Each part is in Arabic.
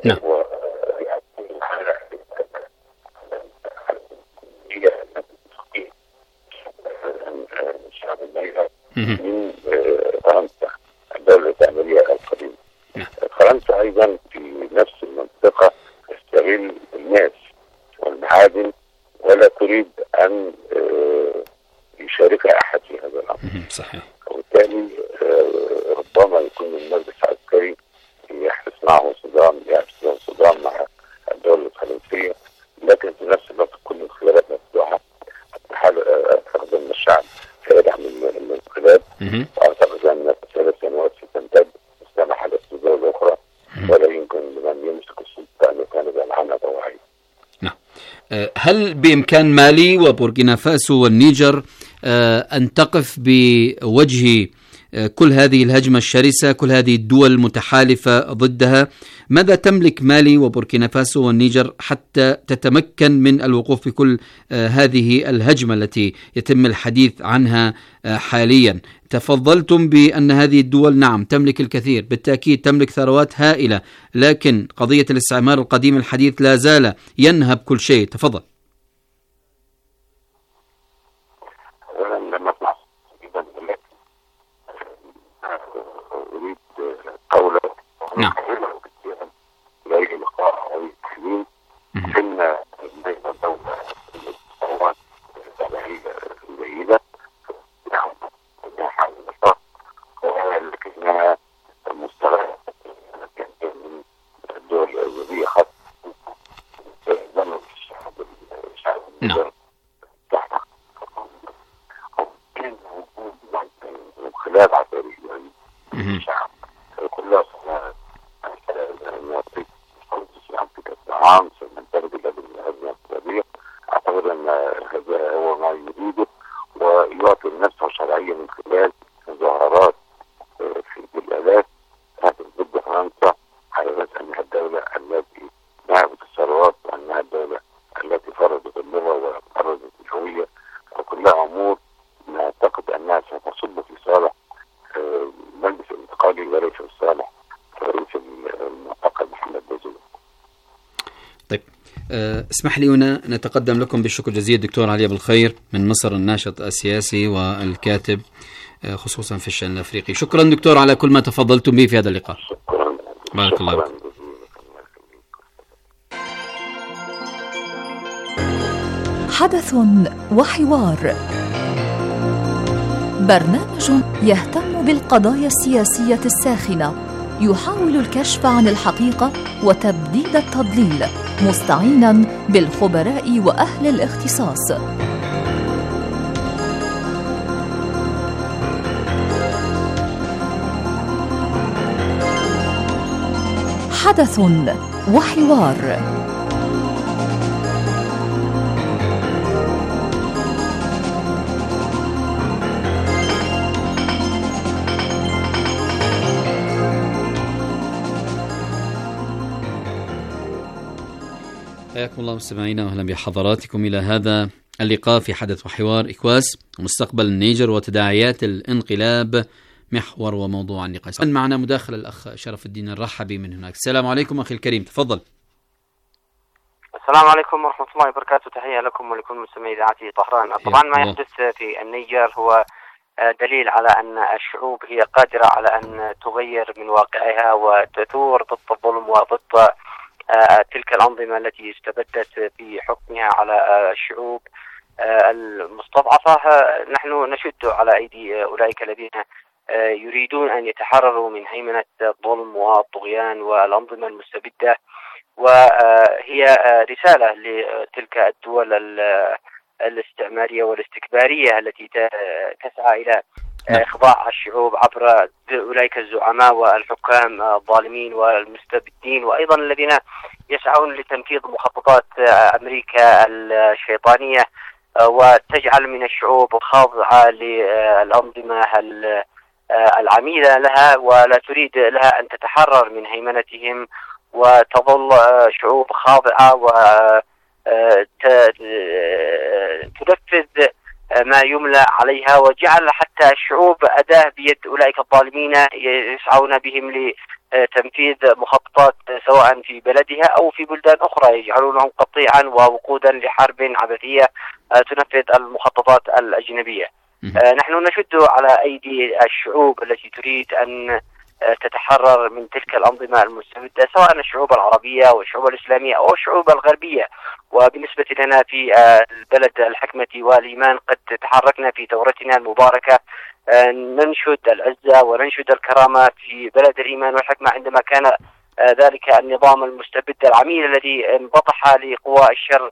نعم. من فرنسا، الدولة التأميرية القديمة. فرنسا أيضا في نفس المنطقة تستغل الناس والمعادن ولا تريد أن يشاركها أحد في هذا الأمر. صحيح. وبالتالي ربما يكون المجلس العسكري يحدث معه صدام مع الدولة الفرنسية، لكن في نفس الوقت كل الخيارات مفتوحة. أعتقد أن الشعب سيدعم الانقلاب، وأعتقد أن 3 سنوات ستمتد وسمح للدول الأخرى، ولا يمكن لمن يمسك السلطة أن يكون عنها طواعية. نعم. هل بإمكان مالي وبوركينا فاسو والنيجر أن تقف بوجه كل هذه الهجمة الشرسة، كل هذه الدول المتحالفة ضدها؟ ماذا تملك مالي وبوركينا فاسو والنيجر حتى تتمكن من الوقوف بكل هذه الهجمة التي يتم الحديث عنها حاليا؟ تفضلتم بأن هذه الدول نعم تملك الكثير، بالتأكيد تملك ثروات هائلة، لكن قضية الاستعمار القديم الحديث لا زال ينهب كل شيء. تفضل. نعم. اسمح لي هنا نتقدم لكم بالشكر جزيل دكتور علي أبو الخير من مصر، الناشط السياسي والكاتب خصوصا في الشأن الأفريقي. شكرا دكتور على كل ما تفضلتم به في هذا اللقاء. شكرا. بارك الله فيك. حدث وحوار، برنامج يهتم بالقضايا السياسية الساخنة، يحاول الكشف عن الحقيقة وتبديد التضليل، مستعينا بالخبراء وأهل الاختصاص. حدث وحوار. حياكم الله مستمعينا واهلا بحضراتكم الى هذا اللقاء في حدث وحوار إكواس، مستقبل النيجر وتداعيات الانقلاب، محور وموضوع النقاش. معنا مداخلة الأخ شرف الدين الرحبي من هناك. السلام عليكم أخي الكريم، تفضل. السلام عليكم ورحمة الله وبركاته، تحية لكم ولكل مستمعي إذاعة طهران. طبعا ما يحدث في النيجر هو دليل على أن الشعوب هي قادرة على أن تغير من واقعها وتثور ضد الظلم وضد تلك الأنظمة التي استبدت بحكمها على الشعوب المستضعفة. نحن نشد على أيدي أولئك الذين يريدون أن يتحرروا من هيمنة الظلم والطغيان والأنظمة المستبدة، وهي رسالة لتلك الدول الاستعمارية والاستكبارية التي تسعى إلى إخضاع الشعوب عبر أولئك الزعماء والحكام الظالمين والمستبدين، وأيضا الذين يسعون لتنفيذ مخططات أمريكا الشيطانية وتجعل من الشعوب خاضعة للأنظمة العميلة لها ولا تريد لها أن تتحرر من هيمنتهم، وتظل شعوب خاضعة وتنفذ ما يملى عليها، وجعل حتى الشعوب أداة بيد أولئك الظالمين يسعون بهم لتنفيذ مخططات سواء في بلدها أو في بلدان أخرى، يجعلونهم قطيعا ووقودا لحرب عبثية تنفذ المخططات الأجنبية. نحن نشد على أيدي الشعوب التي تريد أن تتحرر من تلك الأنظمة المستبدة، سواء الشعوب العربية والشعوب الإسلامية أو الشعوب الغربية. وبالنسبة لنا في البلد الحكمة والإيمان قد تحركنا في ثورتنا المباركة ننشد العزة وننشد الكرامة في بلد الإيمان والحكمة، عندما كان ذلك النظام المستبد العميل الذي انبطح لقوى الشر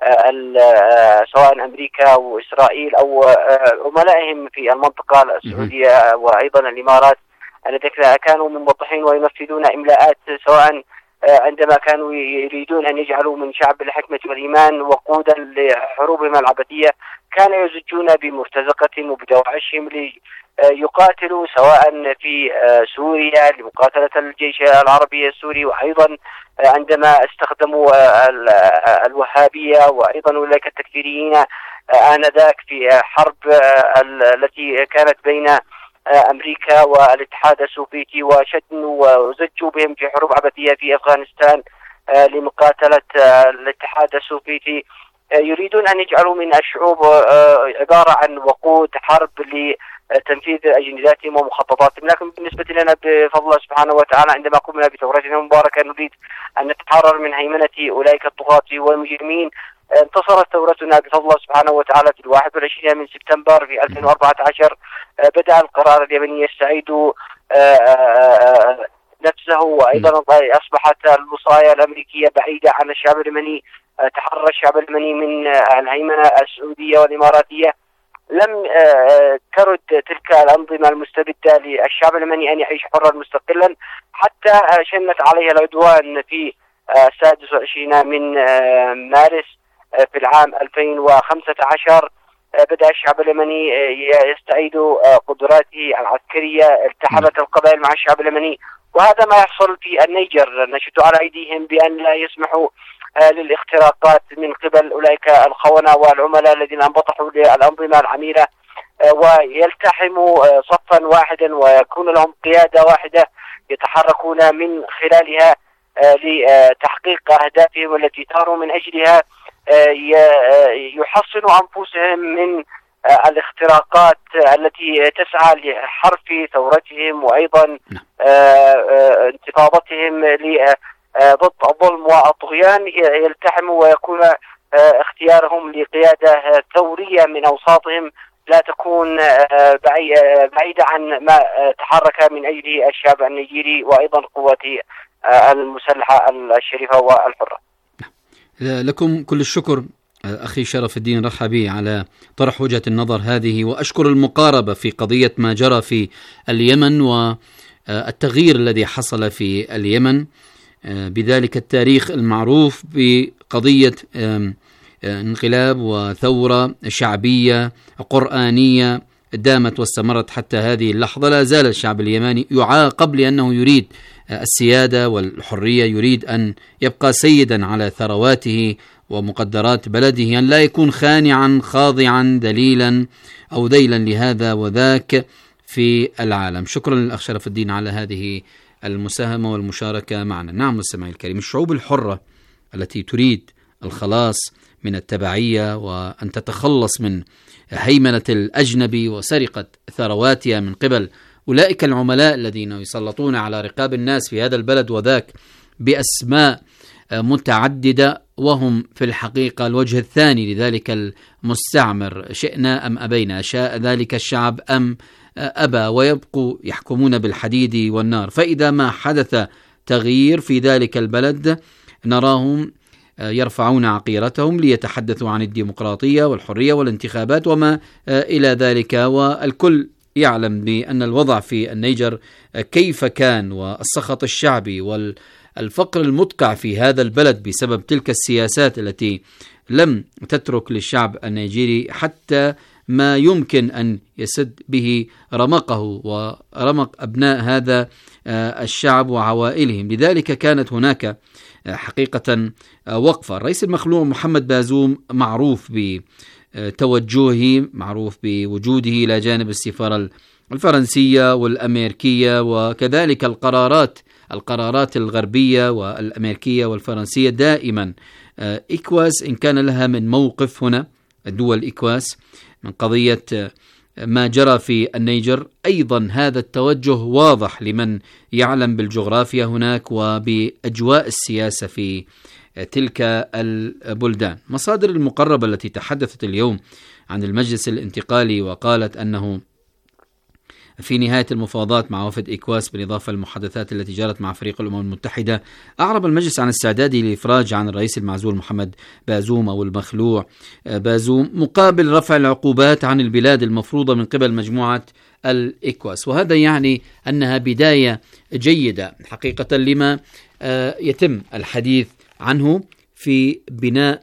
سواء أمريكا وإسرائيل أو عملائهم في المنطقة السعودية وأيضا الإمارات، الذين كانوا منبطحين وينفذون إملاءات، سواء عندما كانوا يريدون أن يجعلوا من شعب الحكمة والإيمان وقودا لحروبهم العبثية، كانوا يزجون بمرتزقتهم وبدواعشهم ليقاتلوا سواء في سوريا لمقاتلة الجيش العربي السوري، وأيضا عندما استخدموا الوهابية وأيضا أولئك التكفيريين آنذاك في حرب التي كانت بين أمريكا والاتحاد السوفيتي، وزجوا بهم في حروب عبثية في أفغانستان لمقاتلة الاتحاد السوفيتي. يريدون أن يجعلوا من الشعوب عبارة عن وقود حرب لتنفيذ أجنداتهم ومخططاتهم، لكن بالنسبة لنا بفضل الله سبحانه وتعالى عندما قمنا بثورتنا المباركة نريد أن نتحرر من هيمنة أولئك الطغاة والمجرمين. انتصرت ثورتنا بفضل الله سبحانه وتعالى في 21 من سبتمبر في 2014. بدأ القرار اليمني يستعيد نفسه، وأيضا أصبحت الوصايا الأمريكية بعيدة عن الشعب اليمني. تحرر الشعب اليمني من الهيمنة السعودية والإماراتية. لم ترد تلك الأنظمة المستبدة للشعب اليمني أن يعيش حرا مستقلا، حتى شنت عليه العدوان في 26 من مارس في العام 2015. بدأ الشعب اليمني يستعيد قدراته العسكرية، التحمت القبائل مع الشعب اليمني، وهذا ما يحصل في النيجر. نشد على أيديهم بأن لا يسمحوا للاختراقات من قبل أولئك الخونة والعملاء الذين انبطحوا للأنظمة العميلة، ويلتحموا صفا واحدا ويكون لهم قيادة واحدة يتحركون من خلالها لتحقيق أهدافهم التي ثاروا من أجلها، يحصنوا أنفسهم من الاختراقات التي تسعى لحرف ثورتهم وأيضا انتفاضتهم ضد الظلم والطغيان. يلتحموا ويكون اختيارهم لقيادة ثورية من أوساطهم لا تكون بعيدة عن ما تحرك من أجله الشعب النيجيري وأيضا قوته المسلحة الشريفة والحرة. لكم كل الشكر أخي شرف الدين رحبي على طرح وجهة النظر هذه، وأشكر المقاربة في قضية ما جرى في اليمن والتغيير الذي حصل في اليمن بذلك التاريخ المعروف بقضية انقلاب وثورة شعبية قرآنية دامت واستمرت حتى هذه اللحظة. لا زال الشعب اليمني يعاقب لأنه يريد السيادة والحرية، يريد أن يبقى سيدا على ثرواته ومقدرات بلده، أن لا يكون خانعا خاضعا دليلا أو ذيلا لهذا وذاك في العالم. شكرا للأخ شرف الدين على هذه المساهمة والمشاركة معنا. نعم مستمعي الكريم، الشعوب الحرة التي تريد الخلاص من التبعية وأن تتخلص من هيمنة الأجنبي وسرقة ثرواتها من قبل أولئك العملاء الذين يسلطون على رقاب الناس في هذا البلد وذاك بأسماء متعددة، وهم في الحقيقة الوجه الثاني لذلك المستعمر، شئنا أم أبينا، شاء ذلك الشعب أم أبى، ويبقوا يحكمون بالحديد والنار. فإذا ما حدث تغيير في ذلك البلد نراهم يرفعون عقيرتهم ليتحدثوا عن الديمقراطية والحرية والانتخابات وما إلى ذلك. والكل يعلم بأن الوضع في النيجر كيف كان، والسخط الشعبي والفقر المدقع في هذا البلد بسبب تلك السياسات التي لم تترك للشعب النيجيري حتى ما يمكن أن يسد به رمقه ورمق أبناء هذا الشعب وعوائلهم. لذلك كانت هناك حقيقة وقفة. الرئيس المخلوع محمد بازوم معروف بتوجهه، معروف بوجوده إلى جانب السفارة الفرنسية والأمريكية، وكذلك القرارات الغربية والأمريكية والفرنسية دائما. إكواس إن كان لها من موقف هنا، الدول إكواس، من قضية ما جرى في النيجر، أيضا هذا التوجه واضح لمن يعلم بالجغرافيا هناك وبأجواء السياسة في تلك البلدان. مصادر المقربة التي تحدثت اليوم عن المجلس الانتقالي وقالت أنه في نهاية المفاوضات مع وفد إكواس بالإضافة للمحادثات التي جرت مع فريق الأمم المتحدة، أعرب المجلس عن استعداده للإفراج عن الرئيس المعزول محمد بازوم أو المخلوع بازوم مقابل رفع العقوبات عن البلاد المفروضة من قبل مجموعة الإكواس. وهذا يعني أنها بداية جيدة حقيقة لما يتم الحديث عنه في بناء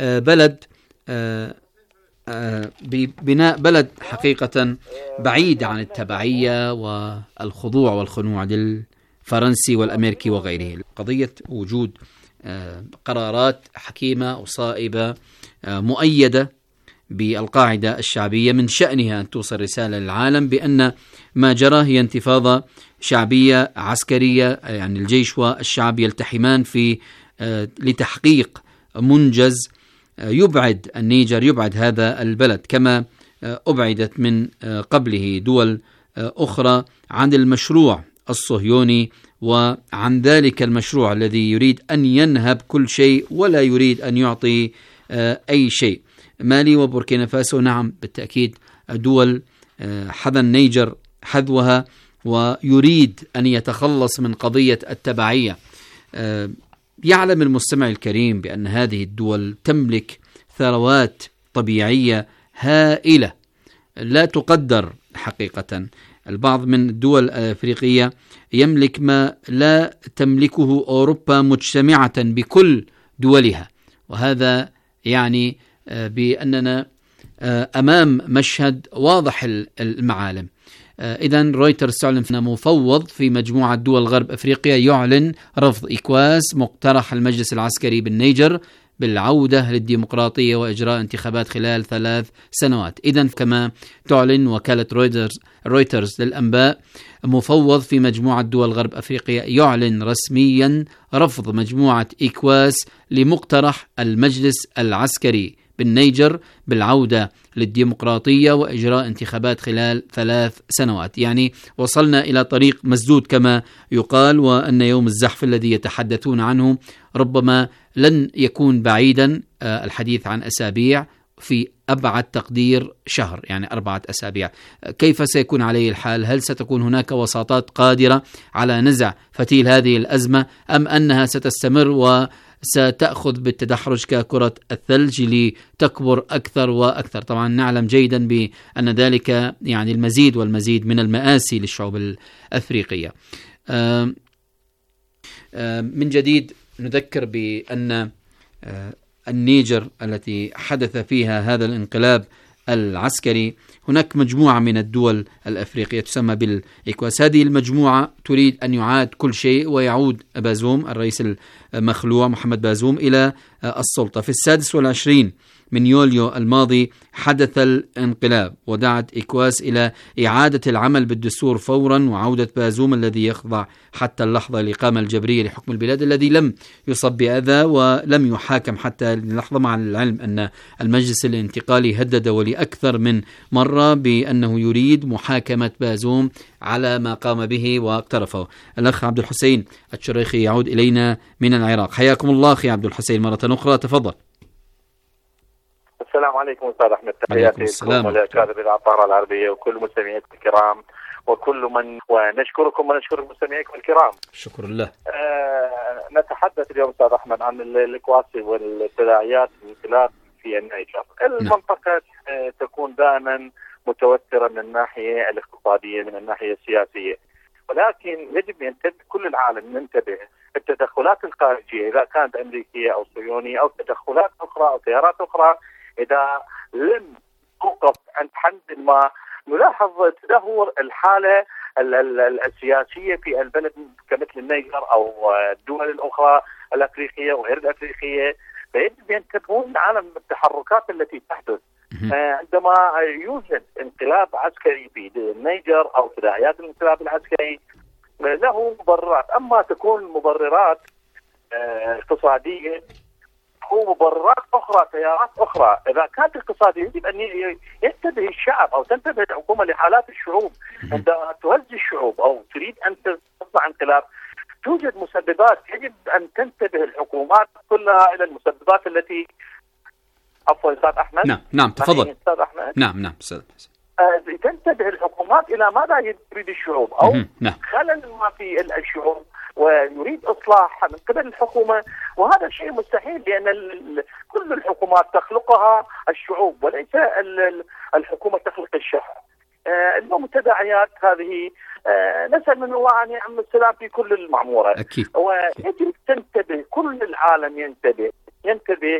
بلد حقيقة بعيد عن التبعية والخضوع والخنوع للفرنسي والأمريكي وغيره. قضية وجود قرارات حكيمة وصائبة مؤيدة بالقاعدة الشعبية من شأنها أن توصل رسالة للعالم بأن ما جرى هي انتفاضة شعبية عسكرية، يعني الجيش والشعب يلتحمان في لتحقيق منجز يبعد النيجر، يبعد هذا البلد كما أبعدت من قبله دول أخرى عن المشروع الصهيوني وعن ذلك المشروع الذي يريد أن ينهب كل شيء ولا يريد أن يعطي أي شيء. مالي وبوركينا فاسو نعم بالتأكيد دول حذا النيجر حذوها ويريد أن يتخلص من قضية التبعية. يعلم المستمع الكريم بأن هذه الدول تملك ثروات طبيعية هائلة لا تقدر حقيقة. البعض من الدول الأفريقية يملك ما لا تملكه أوروبا مجتمعة بكل دولها، وهذا يعني بأننا أمام مشهد واضح المعالم. إذن رويترز تعلن أن مفوض في مجموعة دول غرب أفريقيا يعلن رفض إكواس مقترح المجلس العسكري بالنيجر بالعودة للديمقراطية وإجراء انتخابات خلال 3 سنوات. إذن كما تعلن وكالة رويترز للأنباء، مفوض في مجموعة دول غرب أفريقيا يعلن رسميا رفض مجموعة إكواس لمقترح المجلس العسكري بالنيجر بالعودة للديمقراطية وإجراء انتخابات خلال 3 سنوات. يعني وصلنا إلى طريق مسدود كما يقال، وأن يوم الزحف الذي يتحدثون عنه ربما لن يكون بعيدا، الحديث عن أسابيع، في أبعد تقدير شهر، يعني 4 أسابيع. كيف سيكون عليه الحال؟ هل ستكون هناك وساطات قادرة على نزع فتيل هذه الأزمة، أم أنها ستستمر وستأخذ بالتدحرج ككرة الثلج لتكبر أكثر وأكثر؟ طبعا نعلم جيدا بأن ذلك يعني المزيد والمزيد من المآسي للشعوب الأفريقية. من جديد نذكر بأن النيجر التي حدث فيها هذا الانقلاب العسكري، هناك مجموعة من الدول الأفريقية تسمى بالإكواس. هذه المجموعة تريد أن يعاد كل شيء ويعود بازوم الرئيس المخلوع محمد بازوم إلى السلطة. في 26 من يوليو الماضي حدث الانقلاب، ودعت إكواس إلى إعادة العمل بالدستور فورا وعودة بازوم الذي يخضع حتى اللحظة الإقامة الجبرية لحكم البلاد، الذي لم يصب بأذى ولم يحاكم حتى اللحظة، مع العلم أن المجلس الانتقالي هدد ولأكثر من مرة بأنه يريد محاكمة بازوم على ما قام به واقترفه. الأخ عبد الحسين الشريخي يعود إلينا من العراق. حياكم الله أخي عبد الحسين مرة أخرى، تفضل. السلام عليكم أستاذ أحمد، تحياتي لكم ولأكابر الأطار العربية وكل مستمعيكم الكرام وكل من، ونشكركم ونشكر مستمعيكم الكرام. شكر الله. نتحدث اليوم أستاذ أحمد عن الإكواسي والتداعيات الانقلاب في النيجر. المنطقة تكون دائما متوترة من الناحية الاقتصادية، من الناحية السياسية، ولكن يجب أن كل العالم ينتبه. التدخلات الخارجية إذا كانت أمريكية أو صهيونية أو تدخلات أخرى أو تيارات أخرى، إذا لم توقف عند حد ما نلاحظ تدهور الحالة السياسية في البلد كمثل النيجر أو الدول الأخرى الأفريقية وغير الأفريقية، فيجب ينتبهون لعالم التحركات التي تحدث. عندما يوجد انقلاب عسكري في النيجر أو تداعيات الانقلاب العسكري له مبررات، أما تكون مبررات اقتصادية أو مبررات أخرى، تيارات أخرى. إذا كانت اقتصادية يجب أن ينتبه الشعب أو تنتبه الحكومة لحالات الشعوب. عندما تهز الشعوب أو تريد أن تصنع انقلاب توجد مسببات، يجب أن تنتبه الحكومات كلها إلى المسببات التي عفوا أستاذ أحمد. نعم تفضل أستاذ أحمد. نعم أستاذ. تنتبه الحكومات إلى ماذا يريد الشعوب أو خلل ما في الشعوب ويريد إصلاح من قبل الحكومة، وهذا شيء مستحيل لأن كل الحكومات تخلقها الشعوب وليس الحكومة تخلق الشعب. اليوم التداعيات هذه نسأل من الله أن يعم السلام في كل المعمورة. أكيد. ويجب تنتبه، كل العالم ينتبه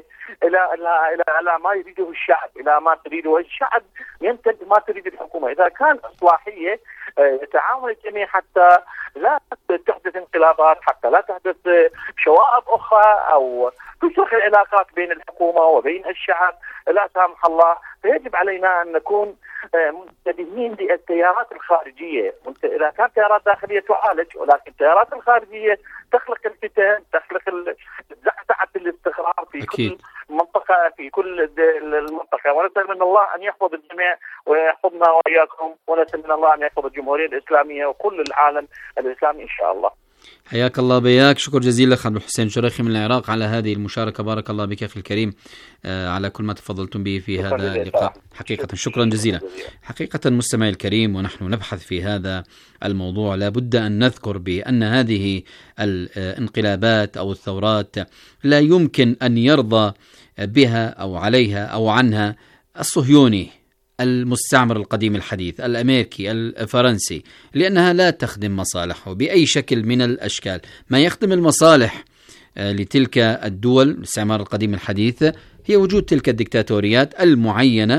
إلى ما يريده الشعب، إلى ما تريده الشعب، ينتبه ما تريد الحكومة. إذا كان إصلاحية يتعاون الجميع حتى لا تحدث انقلابات، حتى لا تحدث شوائب أخرى أو تشرخ العلاقات بين الحكومة وبين الشعب لا سامح الله. فيجب علينا أن نكون منتبهين للتيارات الخارجية. إذا كانت تيارات داخلية تعالج، ولكن التيارات الخارجية تخلق الفتن، تخلق زعزعة الاستقرار في كل منطقة، في كل المنطقة. ونسأل من الله أن يحفظ الجميع ويحفظنا وإياكم، ونسأل من الله أن يحفظ الجمهورية الإسلامية وكل العالم الإسلامي إن شاء الله. حياك الله بياك، شكر جزيل لك عبد الحسين شريخي من العراق على هذه المشاركة. بارك الله بك أخي الكريم على كل ما تفضلتم به في هذا اللقاء. حقيقة شكرا جزيلا. حقيقة مستمعي الكريم، ونحن نبحث في هذا الموضوع لابد أن نذكر بأن هذه الانقلابات أو الثورات لا يمكن أن يرضى بها أو عليها أو عنها الصهيوني المستعمر القديم الحديث الأمريكي الفرنسي، لأنها لا تخدم مصالحه بأي شكل من الأشكال. ما يخدم المصالح لتلك الدول الاستعمار القديم الحديث هي وجود تلك الدكتاتوريات المعينة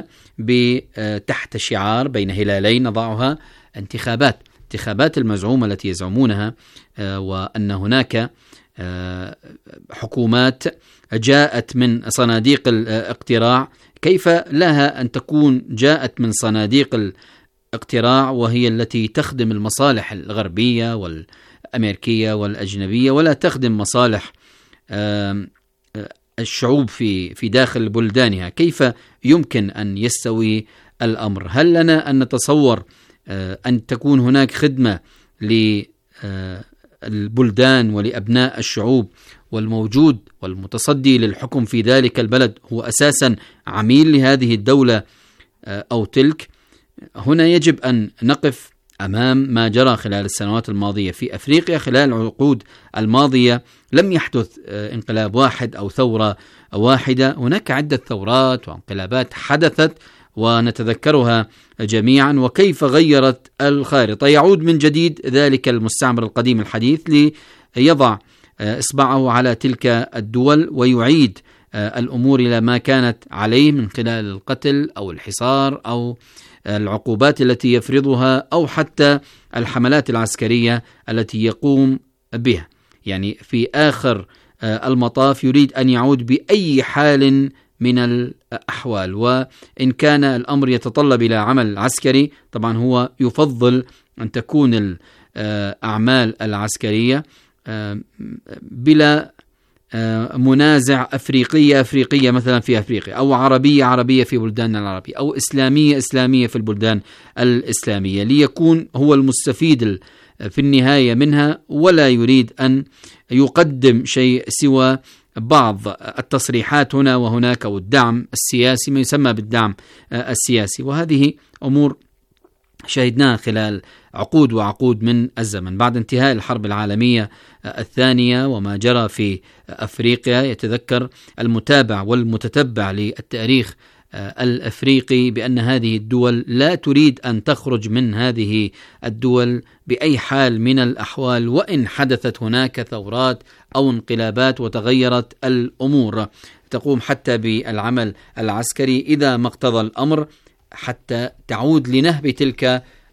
تحت شعار بين هلالين نضعها انتخابات المزعومة التي يزعمونها، وأن هناك حكومات جاءت من صناديق الاقتراع. كيف لها أن تكون جاءت من صناديق الاقتراع وهي التي تخدم المصالح الغربية والأمريكية والأجنبية ولا تخدم مصالح الشعوب في داخل بلدانها؟ كيف يمكن أن يستوي الأمر؟ هل لنا أن نتصور أن تكون هناك خدمة للبلدان ولأبناء الشعوب، والموجود والمتصدي للحكم في ذلك البلد هو أساسا عميل لهذه الدولة أو تلك؟ هنا يجب أن نقف أمام ما جرى خلال السنوات الماضية في أفريقيا. خلال العقود الماضية لم يحدث انقلاب واحد أو ثورة واحدة، هناك عدة ثورات وانقلابات حدثت ونتذكرها جميعا، وكيف غيرت الخارطة. يعود من جديد ذلك المستعمر القديم الحديث ليضع إصبعه على تلك الدول ويعيد الأمور إلى ما كانت عليه من خلال القتل أو الحصار أو العقوبات التي يفرضها أو حتى الحملات العسكرية التي يقوم بها. يعني في آخر المطاف يريد أن يعود بأي حال من الأحوال، وإن كان الأمر يتطلب إلى عمل عسكري طبعا هو يفضل أن تكون الأعمال العسكرية بلا منازع أفريقية مثلا في أفريقيا، أو عربية في بلدان العربية، أو إسلامية في البلدان الإسلامية، ليكون هو المستفيد في النهاية منها، ولا يريد أن يقدم شيء سوى بعض التصريحات هنا وهناك أو الدعم السياسي، ما يسمى بالدعم السياسي. وهذه أمور شهدناها خلال عقود من الزمن. بعد انتهاء الحرب العالمية الثانية وما جرى في أفريقيا، يتذكر المتابع والمتتبع للتاريخ الأفريقي بأن هذه الدول لا تريد أن تخرج من هذه الدول بأي حال من الأحوال، وإن حدثت هناك ثورات أو انقلابات وتغيرت الأمور، تقوم حتى بالعمل العسكري إذا ما اقتضى الأمر حتى تعود لنهب تلك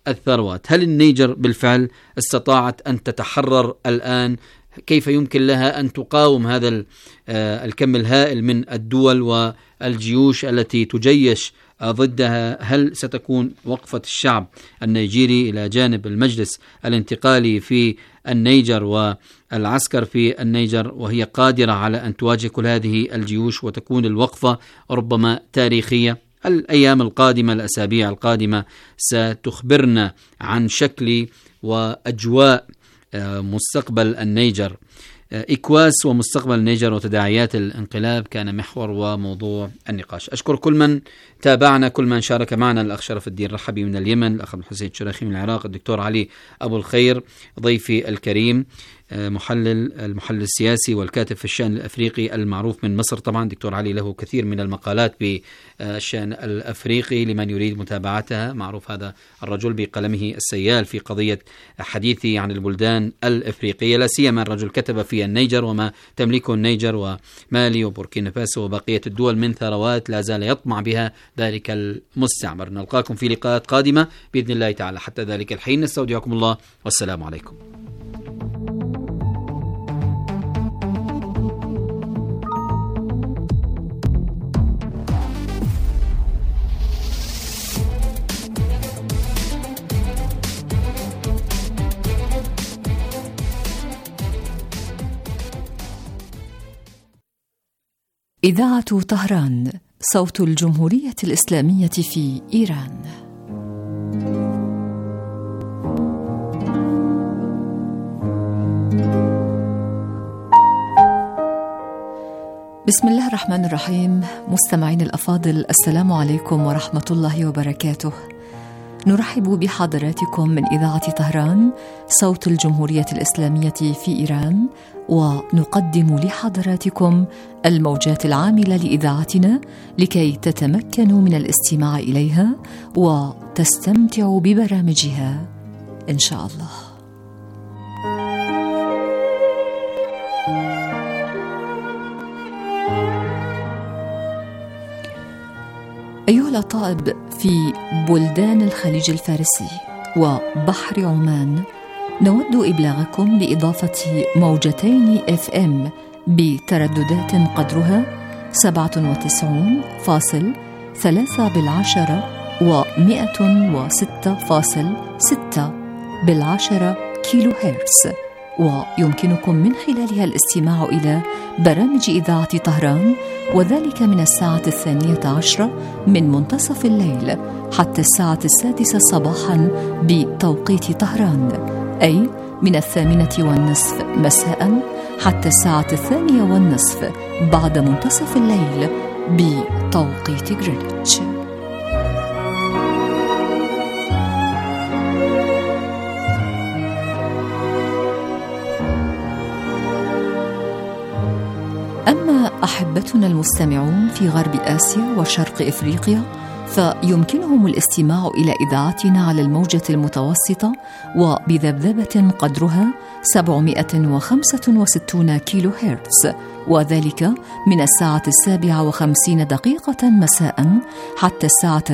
الثروات. هل النيجر بالفعل استطاعت أن تتحرر الآن؟ كيف يمكن لها أن تقاوم هذا الكم الهائل من الدول والجيوش التي تجيش ضدها؟ هل ستكون وقفة الشعب النيجيري إلى جانب المجلس الانتقالي في النيجر والعسكر في النيجر وهي قادرة على أن تواجه كل هذه الجيوش وتكون الوقفة ربما تاريخية؟ الأيام القادمة، الأسابيع القادمة ستخبرنا عن شكل وأجواء مستقبل النيجر. إكواس ومستقبل النيجر وتداعيات الانقلاب كان محور وموضوع النقاش. أشكر كل من تابعنا، كل من شارك معنا، الأخ شرف الدين رحبي من اليمن، الأخ الحسين الشراخي من العراق، الدكتور علي أبو الخير ضيفي الكريم المحلل السياسي والكاتب في الشأن الأفريقي المعروف من مصر. طبعا دكتور علي له كثير من المقالات بالشأن الأفريقي لمن يريد متابعتها، معروف هذا الرجل بقلمه السيال في قضية حديثي عن البلدان الأفريقية، لا سيما الرجل كتب في النيجر وما تملكه النيجر ومالي وبوركينا فاسو وبقية الدول من ثروات لا زال يطمع بها ذلك المستعمر. نلقاكم في لقاءات قادمة بإذن الله تعالى، حتى ذلك الحين نستودعكم الله والسلام عليكم. إذاعة طهران، صوت الجمهورية الإسلامية في إيران. بسم الله الرحمن الرحيم. مستمعين الأفاضل، السلام عليكم ورحمة الله وبركاته. نرحب بحضراتكم من إذاعة طهران، صوت الجمهورية الإسلامية في إيران، ونقدم لحضراتكم الموجات العاملة لإذاعتنا لكي تتمكنوا من الاستماع إليها وتستمتعوا ببرامجها إن شاء الله. أيها الأطائب، في بلدان الخليج الفارسي وبحر عمان نود إبلاغكم بإضافة موجتين FM بترددات قدرها 97.3 و106.6 كيلو هرتز، ويمكنكم من خلالها الاستماع إلى برامج إذاعة طهران، وذلك من الساعة 12 من منتصف الليل حتى الساعة 6 صباحا بتوقيت طهران، أي من 8:30 مساء حتى الساعة 2:30 بعد منتصف الليل بتوقيت غرينتش. أما أحبتنا المستمعون في غرب آسيا وشرق إفريقيا، فيمكنهم الاستماع إلى إذاعتنا على الموجة المتوسطة وبذبذبة قدرها 765 كيلو هرتز، وذلك من الساعة 7:50 مساء حتى الساعة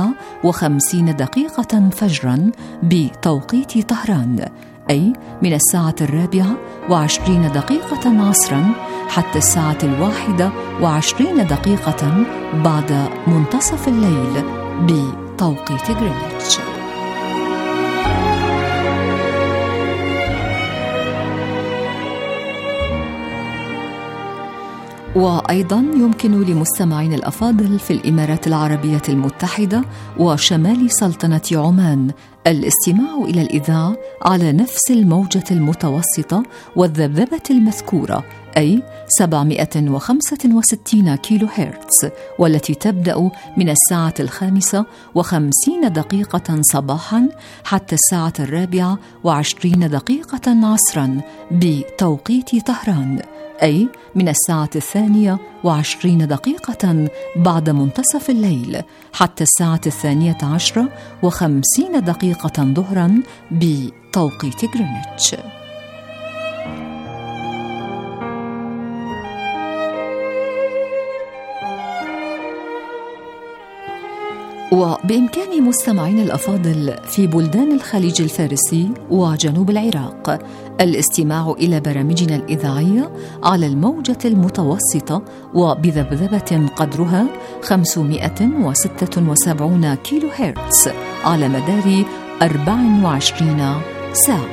4:50 فجرا بتوقيت طهران، أي من الساعة 4:20 عصرا حتى الساعة 1:20 بعد منتصف الليل بتوقيت غرينتش. وأيضا يمكن لمستمعين الأفاضل في الإمارات العربية المتحدة وشمال سلطنة عمان الاستماع إلى الإذاعة على نفس الموجة المتوسطة والذبذبة المذكورة، أي 765 كيلو هرتز، والتي تبدأ من الساعة 5:50 صباحا حتى الساعة 4:20 عصرا بتوقيت طهران، أي من الساعة 2:20 بعد منتصف الليل حتى الساعة 12:50 ظهرا بتوقيت غرينتش. وبإمكان مستمعين الأفاضل في بلدان الخليج الفارسي وجنوب العراق الاستماع إلى برامجنا الإذاعية على الموجة المتوسطة وبذبذبة قدرها 576 كيلو هرتز على مدار 24 ساعة.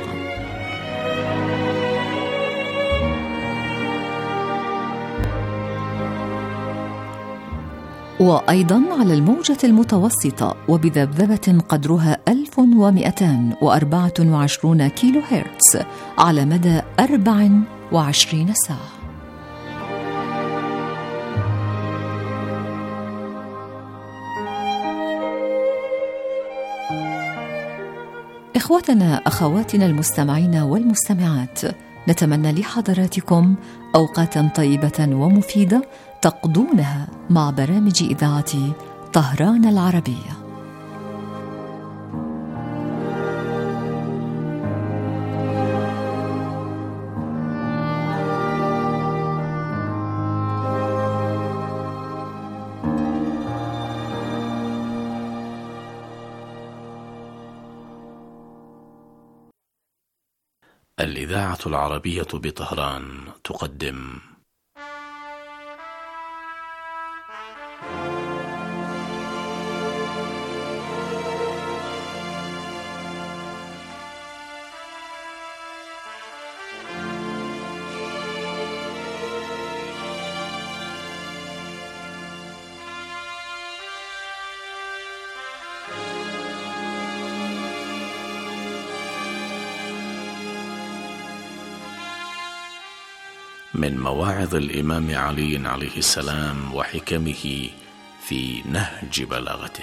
وأيضاً على الموجة المتوسطة وبذبذبة قدرها 1224 كيلو هرتز على مدى 24 ساعة. إخوتنا أخواتنا المستمعين والمستمعات، نتمنى لحضراتكم أوقاتاً طيبة ومفيدة تقضونها مع برامج إذاعة طهران العربية. الإذاعة العربية بطهران تقدم من مواعظ الإمام علي عليه السلام وحكمه في نهج بلاغته.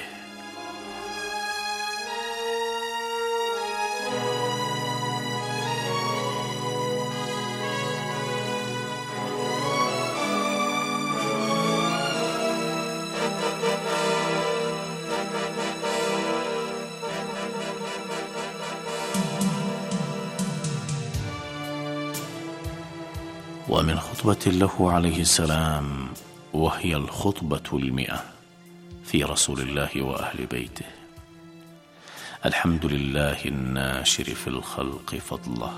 ومن خطبة له عليه السلام، وهي الخطبة 100 في رسول الله وأهل بيته: الحمد لله الناشر في الخلق فضله،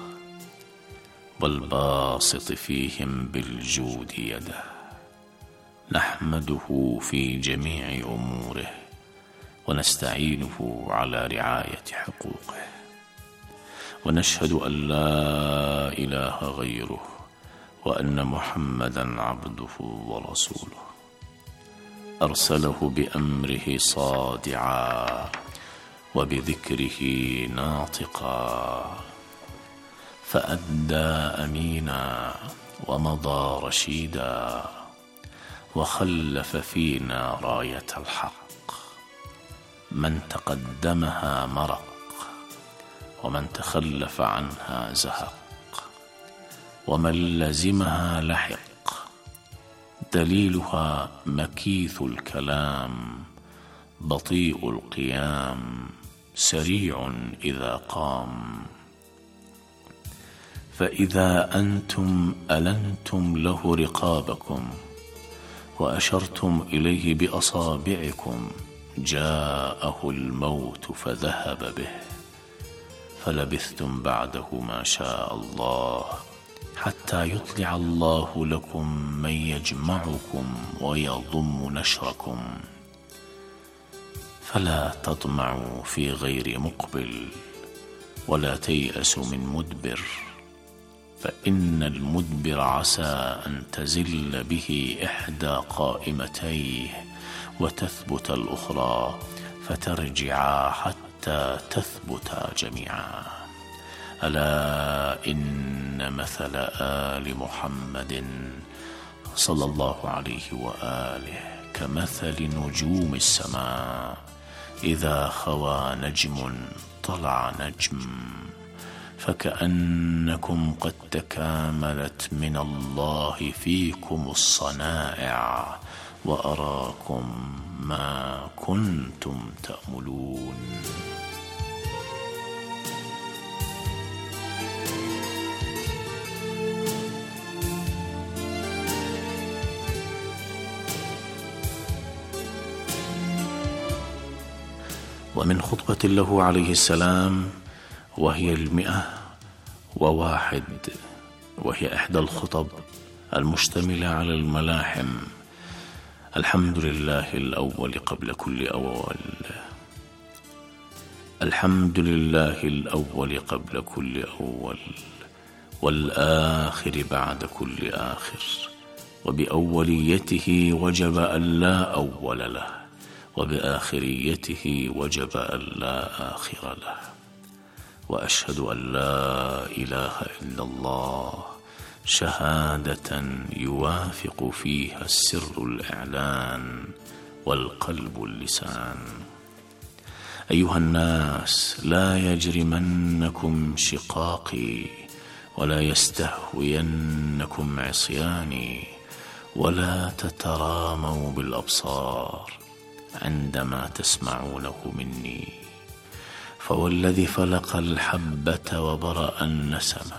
والباسط فيهم بالجود يده، نحمده في جميع أموره، ونستعينه على رعاية حقوقه، ونشهد أن لا إله غيره، وأن محمدًا عبده ورسوله، أرسله بأمره صادعا وبذكره ناطقا، فأدى أمينا ومضى رشيدا، وخلف فينا راية الحق، من تقدمها مرق، ومن تخلف عنها زهق، ومن لزمها لحق، دليلها مكيث الكلام، بطيء القيام، سريع إذا قام، فإذا أنتم ألنتم له رقابكم وأشرتم إليه بأصابعكم، جاءه الموت فذهب به، فلبثتم بعده ما شاء الله، حتى يطلع الله لكم من يجمعكم ويضم نشركم، فلا تطمعوا في غير مقبل، ولا تيأسوا من مدبر، فإن المدبر عسى أن تزل به إحدى قائمتيه وتثبت الأخرى، فترجعا حتى تثبتا جميعا. ألا إن مثل آل محمد صلى الله عليه وآله كمثل نجوم السماء، إذا خوى نجم طلع نجم، فكأنكم قد تكاملت من الله فيكم الصنائع، وأراكم ما كنتم تأملون. ومن خطبة له عليه السلام وهي 101، وهي إحدى الخطب المشتملة على الملاحم: الحمد لله الأول قبل كل أول، الحمد لله الأول قبل كل أول، والآخر بعد كل آخر، وبأوليته وجب أن لا أول له، وبآخريته وجب أن لا آخر له، وأشهد أن لا إله إلا الله شهادة يوافق فيها السر الإعلان والقلب اللسان. أيها الناس، لا يجرمنكم شقاقي، ولا يستهوينكم عصياني، ولا تتراموا بالأبصار عندما تسمعونه مني، فوالذي فلق الحبة وبرأ النسمة،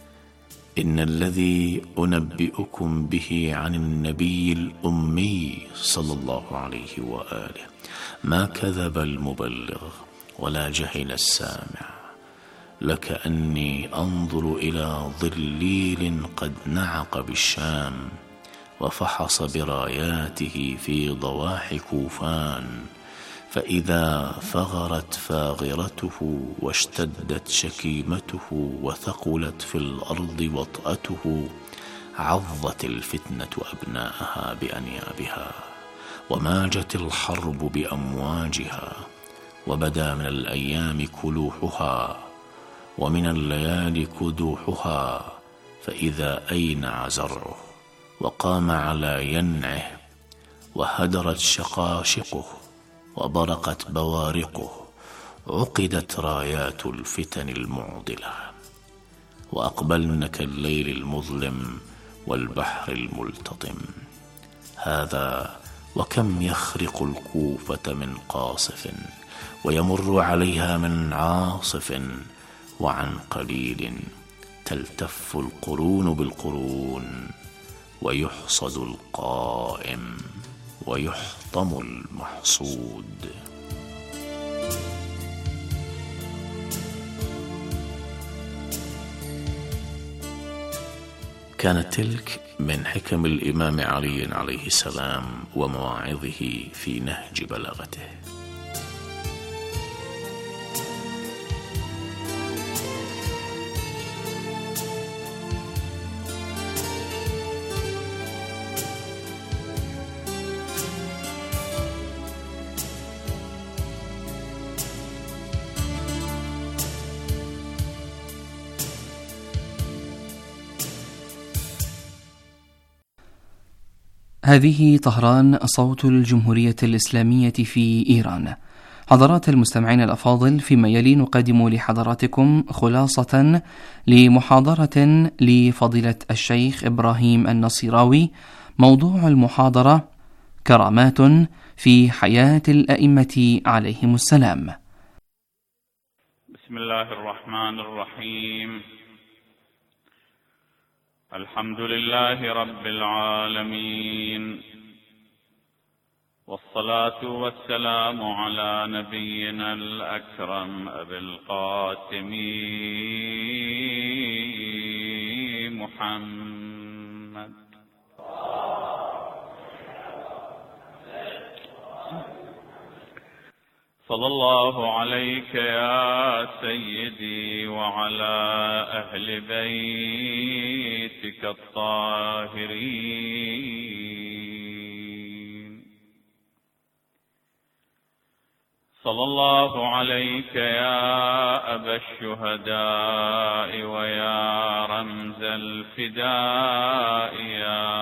إن الذي أنبئكم به عن النبي الأمي صلى الله عليه وآله ما كذب المبلغ ولا جهل السامع، لكأني أنظر إلى ظليل قد نعق بالشام، وفحص براياته في ضواحي كوفان، فإذا فغرت فاغرته واشتدت شكيمته وثقلت في الأرض وطأته، عضت الفتنة أبناءها بأنيابها، وماجت الحرب بأمواجها، وبدا من الأيام كلوحها، ومن الليالي كدوحها، فإذا أينع زرعه وقام على ينعه، وهدرت شقاشقه وبرقت بوارقه، عقدت رايات الفتن المعضلة، وأقبلن كالليل المظلم والبحر الملتطم. هذا وكم يخرق الكوفة من قاصف، ويمر عليها من عاصف، وعن قليل تلتف القرون بالقرون، ويحصد القائم ويحطم المحصود. كانت تلك من حكم الإمام علي عليه السلام ومواعظه في نهج بلاغته. هذه طهران، صوت الجمهورية الإسلامية في إيران. حضرات المستمعين الأفاضل، فيما يلي نقدم لحضراتكم خلاصة لمحاضرة لفضيلة الشيخ إبراهيم النصيراوي. موضوع المحاضرة: كرامات في حياة الأئمة عليهم السلام. بسم الله الرحمن الرحيم. الحمد لله رب العالمين، والصلاة والسلام على نبينا الأكرم أبي القاسم محمد صلى الله عليك يا سيدي وعلى أهل بيتك الطاهرين. صلى الله عليك يا أبا الشهداء ويا رمز الفداء يا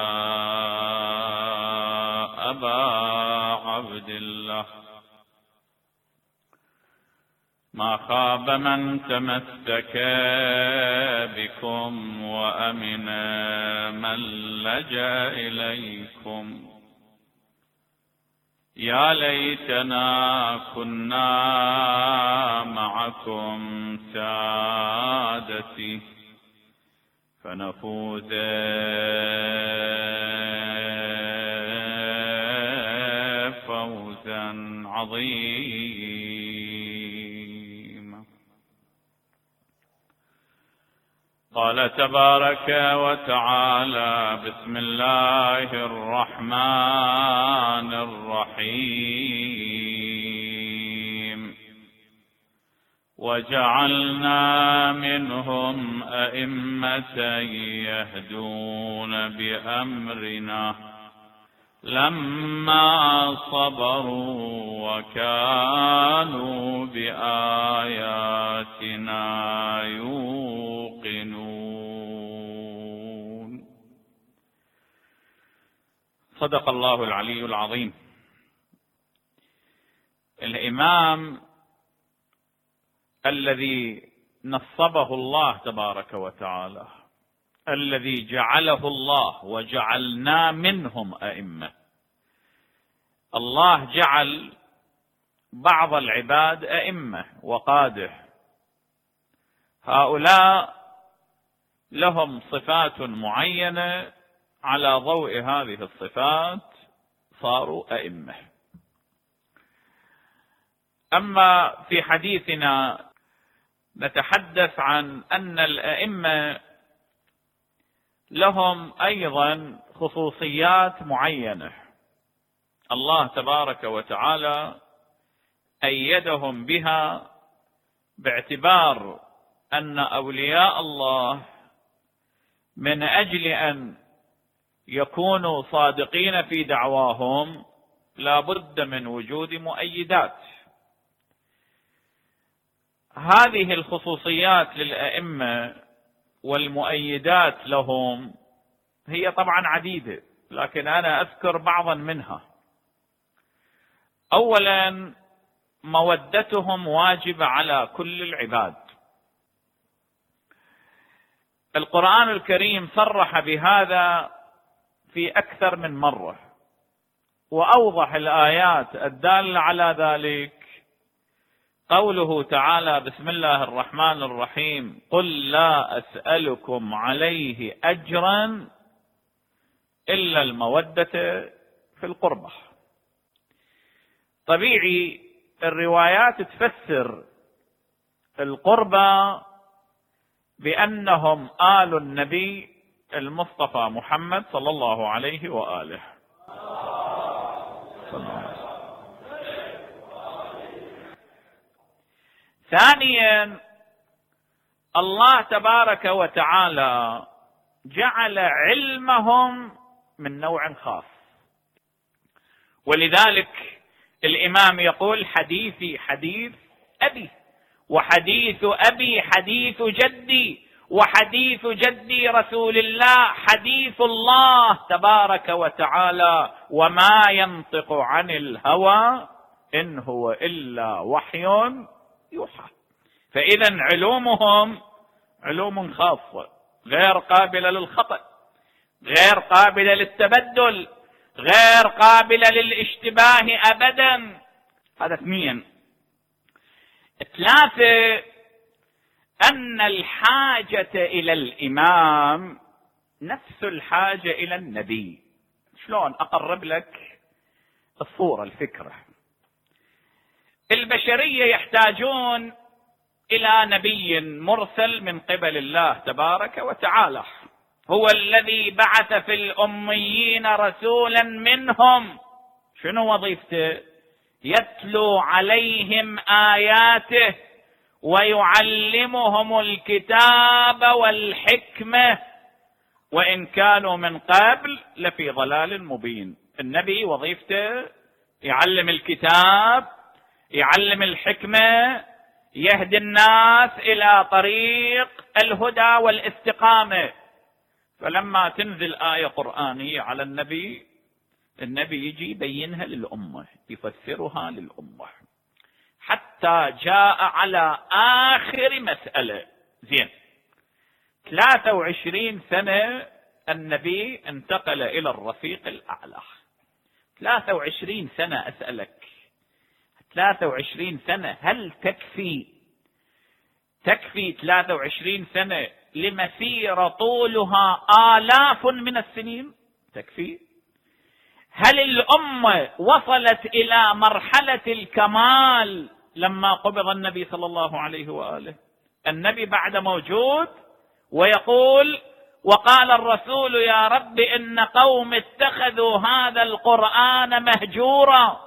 أبا عبد الله. ما خاب من تمسك بكم وأمن من لجأ إليكم. يا ليتنا كنا معكم سادتي فنفوز فوزا عظيما. قال تبارك وتعالى: بسم الله الرحمن الرحيم. وجعلنا منهم أئمة يهدون بأمرنا لما صبروا وكانوا بآياتنا يوقنون. صدق الله العلي العظيم. الإمام الذي نصبه الله تبارك وتعالى، الذي جعله الله وجعلنا منهم أئمة. الله جعل بعض العباد أئمة وقادة، هؤلاء لهم صفات معينة، على ضوء هذه الصفات صاروا أئمة. أما في حديثنا نتحدث عن أن الأئمة لهم أيضا خصوصيات معينة، الله تبارك وتعالى أيدهم بها، باعتبار أن أولياء الله من أجل أن يكونوا صادقين في دعواهم لا بد من وجود مؤيدات. هذه الخصوصيات للأئمة والمؤيدات لهم هي طبعا عديدة، لكن أنا أذكر بعضا منها. أولا، مودتهم واجبة على كل العباد. القرآن الكريم صرح بهذا في أكثر من مرة، وأوضح الآيات الدالة على ذلك قوله تعالى: بسم الله الرحمن الرحيم: قل لا أسألكم عليه أجرا إلا المودة في القربة. طبيعي الروايات تفسر القربة بأنهم آل النبي المصطفى محمد صلى الله عليه وآله. ثانيا، الله تبارك وتعالى جعل علمهم من نوع خاص، ولذلك الإمام يقول: حديثي حديث أبي، وحديث أبي حديث جدي، وحديث جدي رسول الله حديث الله تبارك وتعالى، وما ينطق عن الهوى إن هو إلا وحي يوحى. فإذا علومهم علوم خاصة، غير قابلة للخطأ، غير قابلة للتبدل، غير قابلة للاشتباه أبدا. هذا اثنين. ثلاثة، أن الحاجة إلى الإمام نفس الحاجة إلى النبي. شلون أقرب لك الصورة، الفكرة؟ البشرية يحتاجون إلى نبي مرسل من قبل الله تبارك وتعالى، هو الذي بعث في الأميين رسولا منهم. شنو وظيفته؟ يتلو عليهم آياته ويعلمهم الكتاب والحكمة وإن كانوا من قبل لفي ضلال مبين. النبي وظيفته يعلم الكتاب، يعلم الحكمة، يهدي الناس إلى طريق الهدى والاستقامة. فلما تنزل آية قرآنية على النبي يجي يبينها للأمة، يفسرها للأمة، حتى جاء على آخر مسألة. زين، 23 سنة النبي انتقل إلى الرفيق الأعلى. 23 سنة أسألك، 23 سنة هل تكفي 23 سنة لمسيرة طولها آلاف من السنين؟ تكفي؟ هل الأمة وصلت إلى مرحلة الكمال لما قبض النبي صلى الله عليه وآله؟ النبي بعد موجود ويقول: وقال الرسول يا رب إن قوم اتخذوا هذا القرآن مهجورا،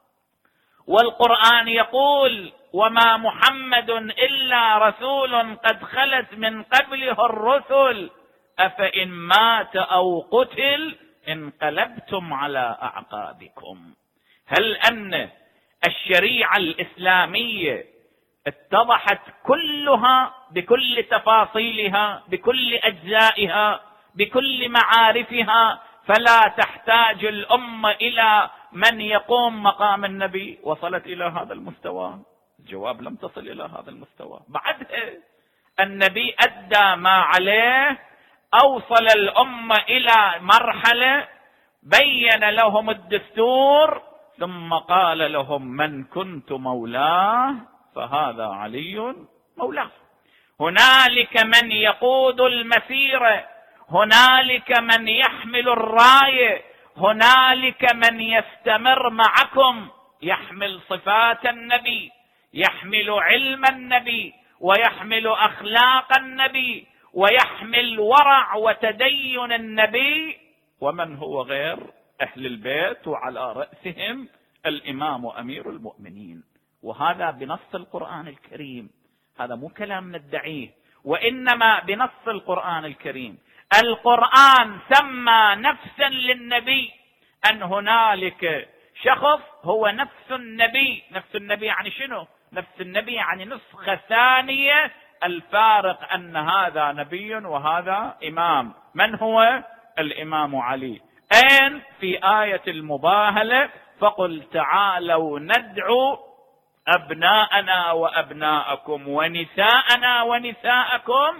والقرآن يقول: وما محمد إلا رسول قد خلت من قبله الرسل أفإن مات أو قتل انقلبتم على أعقابكم. هل أن الشريعة الإسلامية اتضحت كلها بكل تفاصيلها بكل أجزائها بكل معارفها، فلا تحتاج الأمة إلى من يقوم مقام النبي؟ وصلت إلى هذا المستوى؟ الجواب: لم تصل إلى هذا المستوى. بعدها النبي أدى ما عليه، أوصل الأمة إلى مرحلة بين لهم الدستور، ثم قال لهم: من كنت مولاه فهذا علي مولاه. هنالك من يقود المسيرة، هنالك من يحمل الراية، هنالك من يستمر معكم، يحمل صفات النبي، يحمل علم النبي، ويحمل أخلاق النبي، ويحمل ورع وتدين النبي، ومن هو غير أهل البيت، وعلى رأسهم الإمام أمير المؤمنين. وهذا بنص القرآن الكريم، هذا مو كلام ندعيه، وإنما بنص القرآن الكريم. القرآن سمى نفسا للنبي، أن هنالك شخص هو نفس النبي. نفس النبي يعني شنو؟ نفس النبي يعني نسخة ثانية، الفارق أن هذا نبي وهذا إمام. من هو؟ الإمام علي. أين؟ في آية المباهلة: فقل تعالوا ندعو أبناءنا وأبناءكم ونساءنا ونساءكم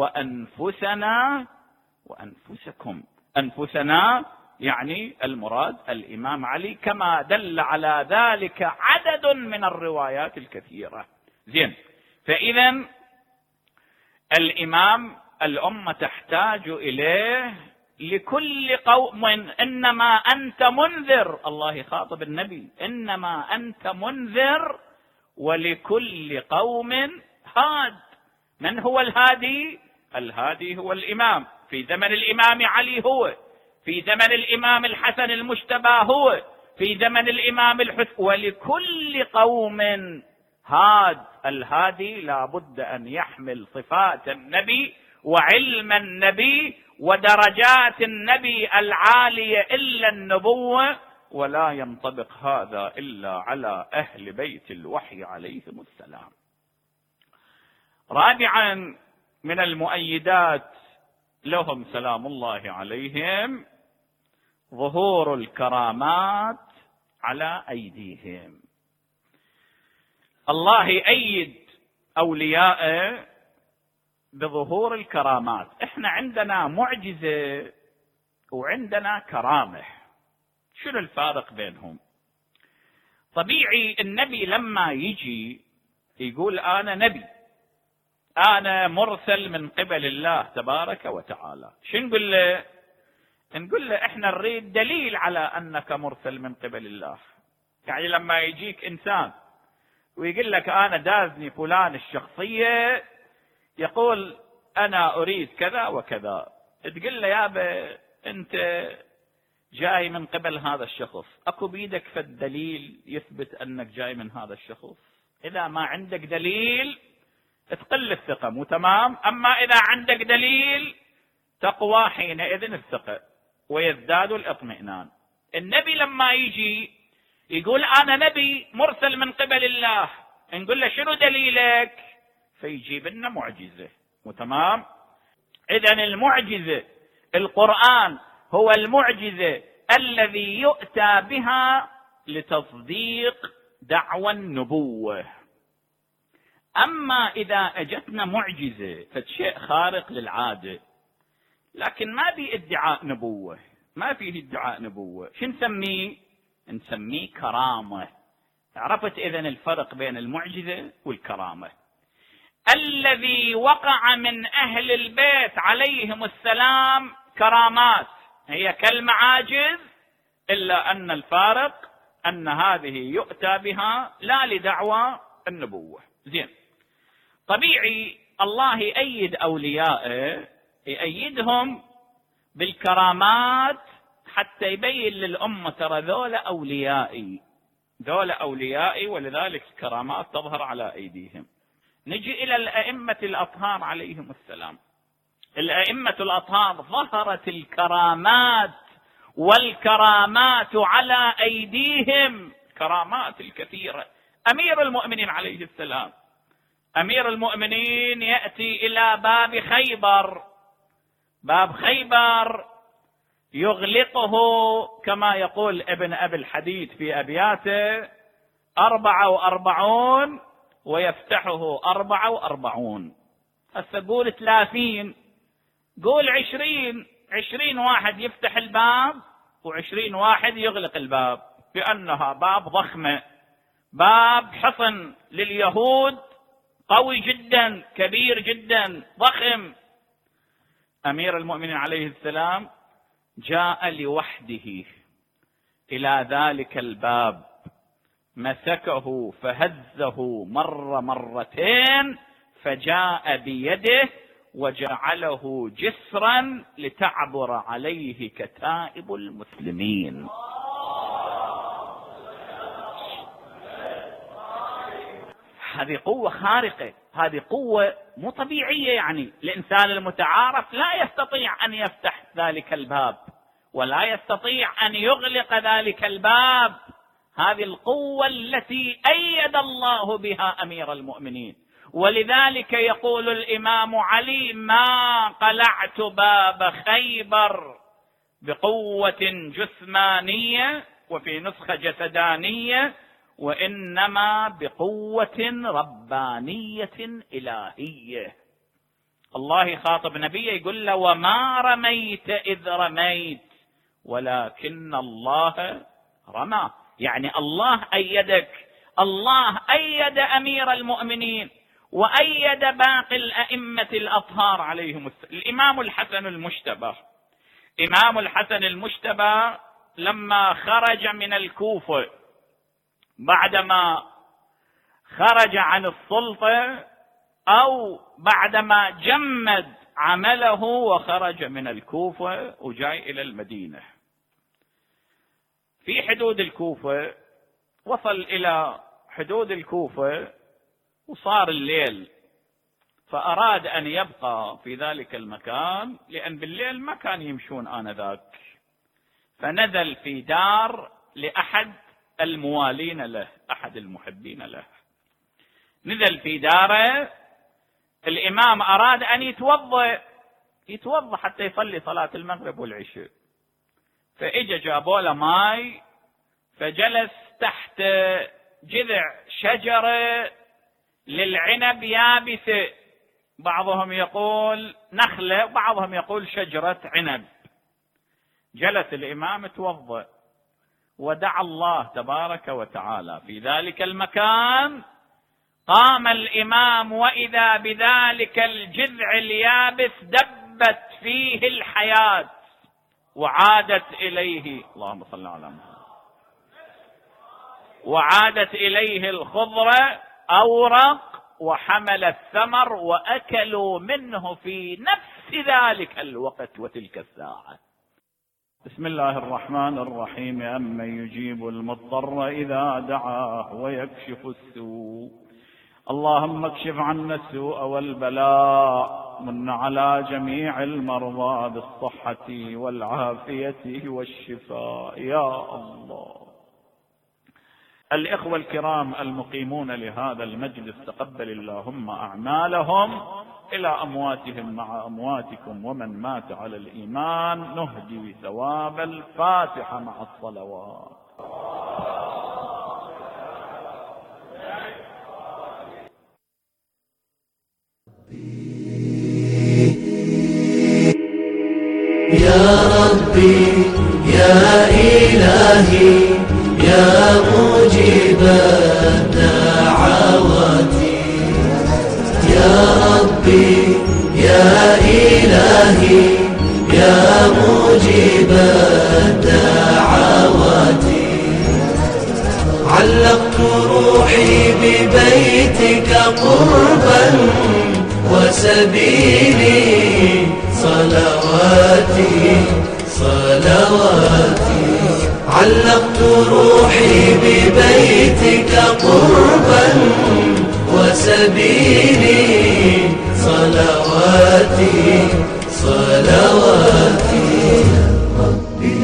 وأنفسنا وأنفسكم. أنفسنا يعني المراد الإمام علي، كما دل على ذلك عدد من الروايات الكثيرة. زين، فإذا الإمام الأمة تحتاج إليه لكل قوم. إنما أنت منذر، الله يخاطب النبي: إنما أنت منذر ولكل قوم هاد. من هو الهادي؟ الهادي هو الإمام. في زمن الإمام علي هو، في زمن الإمام الحسن المجتبى هو، في زمن الإمام الحسين، ولكل قوم هاد. الهادي لا بد أن يحمل صفات النبي وعلم النبي ودرجات النبي العالية إلا النبوة، ولا ينطبق هذا إلا على أهل بيت الوحي عليهم السلام. رابعا من المؤيدات لهم سلام الله عليهم ظهور الكرامات على أيديهم. الله يأيد أولياءه بظهور الكرامات. احنا عندنا معجزة وعندنا كرامة، شنو الفارق بينهم؟ طبيعي النبي لما يجي يقول أنا نبي، أنا مرسل من قبل الله تبارك وتعالى، شنو نقول له؟ نقول له احنا نريد دليل على أنك مرسل من قبل الله. يعني لما يجيك إنسان ويقول لك أنا دازني فلان الشخصية يقول أنا أريد كذا وكذا، تقول له يابا أنت جاي من قبل هذا الشخص، أكو بيدك فالدليل يثبت أنك جاي من هذا الشخص؟ إذا ما عندك دليل تقل الثقة، مو تمام؟ أما إذا عندك دليل تقوى حينئذ الثقة ويزداد الاطمئنان. النبي لما يجي يقول أنا نبي مرسل من قبل الله، نقول له شنو دليلك؟ فيجيب لنا معجزة، مو تمام؟ إذن المعجزة القرآن هو المعجزة الذي يؤتى بها لتصديق دعوى النبوة. أما إذا أجتنا معجزة فشيء خارق للعادة لكن ما في ادعاء نبوة، ما فيه ادعاء نبوة، شو نسميه؟ نسميه كرامة. عرفت إذن الفرق بين المعجزة والكرامة؟ الذي وقع من أهل البيت عليهم السلام كرامات هي كالمعاجز، إلا أن الفارق أن هذه يؤتى بها لا لدعوى النبوة. زين، طبيعي الله يأيد أوليائه، يأيدهم بالكرامات حتى يبين للأمة ترى ذولا أوليائي، ولذلك الكرامات تظهر على أيديهم. نجي إلى الأئمة الأطهار عليهم السلام. الأئمة الأطهار ظهرت الكرامات والكرامات على أيديهم، كرامات الكثيرة. أمير المؤمنين عليه السلام، أمير المؤمنين يأتي إلى باب خيبر يغلقه كما يقول ابن أبي الحديد في أبياته 44 ويفتحه 44. هسه قول 30، قول 20 واحد يفتح الباب و20 واحد يغلق الباب، لأنها باب ضخمة، باب حصن لليهود قوي جدا، كبير جدا، ضخم. أمير المؤمنين عليه السلام جاء لوحده إلى ذلك الباب، مسكه فهزه مرتين، فجاء بيده وجعله جسرا لتعبر عليه كتائب المسلمين. هذه قوة خارقة، هذه قوة مو طبيعية. يعني الإنسان المتعارف لا يستطيع أن يفتح ذلك الباب ولا يستطيع أن يغلق ذلك الباب. هذه القوة التي أيد الله بها أمير المؤمنين. ولذلك يقول الإمام علي: ما قلعت باب خيبر بقوة جسمانية، وفي نسخة جسدانية، وإنما بقوة ربانية إلهية. الله يخاطب نبيه يقول له: وما رميت إذ رميت ولكن الله رمى. يعني الله أيدك، الله أيد أمير المؤمنين وأيد باقي الأئمة الأطهار عليهم السلام. الإمام الحسن المجتبى، إمام الحسن المجتبى لما خرج من الكوفة بعدما خرج عن السلطة، أو بعدما جمد عمله وخرج من الكوفة وجاء إلى المدينة، في حدود الكوفة وصل إلى حدود الكوفة وصار الليل، فأراد أن يبقى في ذلك المكان لأن بالليل ما كان يمشون آنذاك، فنزل في دار لأحد الموالين له، أحد المحبين له، نزل في داره. الإمام أراد أن يتوضأ حتى يصلي صلاة المغرب والعشاء، فإجا جابوا له ماي، فجلس تحت جذع شجرة للعنب يابسة، بعضهم يقول نخلة، بعضهم يقول شجرة عنب. جلس الإمام توضأ ودعا الله تبارك وتعالى. في ذلك المكان قام الإمام وإذا بذلك الجذع اليابس دبت فيه الحياة وعادت إليه، اللهم صل على محمد، وعادت إليه الخضرة أورق وحمل الثمر، وأكلوا منه في نفس ذلك الوقت وتلك الساعة. بسم الله الرحمن الرحيم. أمن يجيب المضطر إذا دعاه ويكشف السوء. اللهم اكشف عنا السوء والبلاء، من على جميع المرضى بالصحة والعافية والشفاء يا الله. الإخوة الكرام المقيمون لهذا المجلس، تقبل اللهم أعمالهم إلى أمواتهم مع أمواتكم، ومن مات على الإيمان نهدي ثواب الفاتحة مع الصلوات. يا ربي يا إلهي يا مجيب الدعوات، يا ربي يا إلهي يا مجيب الدعوات، علقت روحي ببيتك قربا وسبيلي صلواتي صلواتي علقت روحي ببيتك قربا وسبيلي صلواتي صلواتي ربي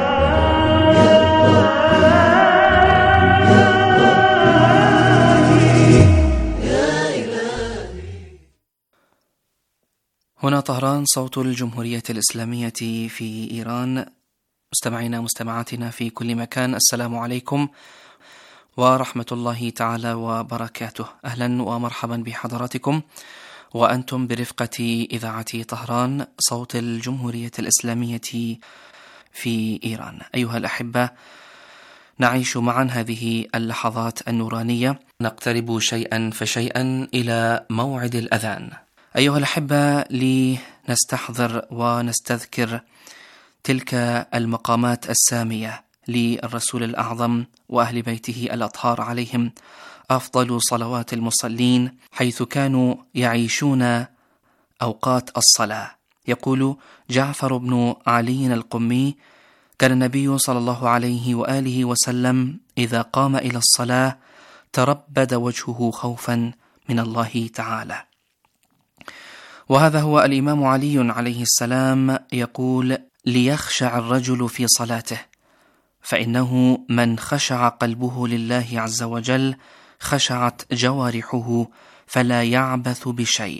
هنا طهران صوت الجمهورية الإسلامية في إيران. مستمعينا مستمعاتنا في كل مكان، السلام عليكم ورحمة الله تعالى وبركاته. أهلا ومرحبا بحضراتكم وأنتم برفقة إذاعة طهران صوت الجمهورية الإسلامية في إيران. أيها الأحبة، نعيش معا هذه اللحظات النورانية، نقترب شيئا فشيئا إلى موعد الأذان. أيها الأحبة، لنستحضر ونستذكر تلك المقامات السامية للرسول الأعظم وأهل بيته الأطهار عليهم أفضل صلوات المصلين، حيث كانوا يعيشون أوقات الصلاة. يقول جعفر بن علي القمي: كان النبي صلى الله عليه وآله وسلم إذا قام إلى الصلاة تربد وجهه خوفا من الله تعالى. وهذا هو الإمام علي عليه السلام يقول: ليخشع الرجل في صلاته، فإنه من خشع قلبه لله عز وجل خشعت جوارحه فلا يعبث بشيء.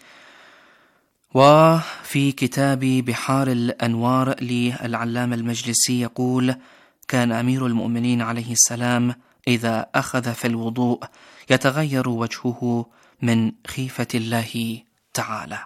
وفي كتاب بحار الأنوار للعلامة المجلسي يقول: كان أمير المؤمنين عليه السلام إذا أخذ في الوضوء يتغير وجهه من خيفة الله تعالى.